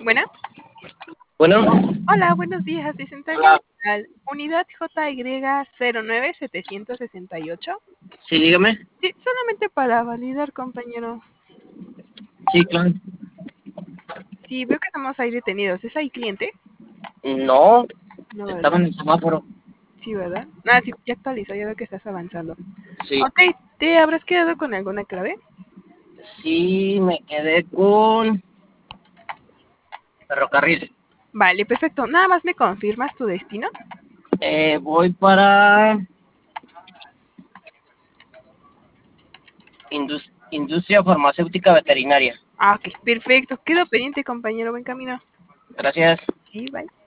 Bueno, Bueno, hola, buenos días, de Central Nacional, unidad JY09768. sí, dígame. Sí, solamente para validar, compañero. Sí, claro. Sí, veo que estamos ahí detenidos. ¿Es ahí cliente? No, No, estaba ¿verdad? en el semáforo. Sí, ¿verdad? Ah, sí, ya actualizó, ya veo que estás avanzando. Sí, Ok, ¿te habrás quedado con alguna clave? sí, me quedé con ferrocarril. Vale, perfecto. Nada más me confirmas tu destino. Voy para industria farmacéutica veterinaria. Ah, ok, perfecto. Quedo pendiente, compañero. Buen camino. Gracias. Sí, bye.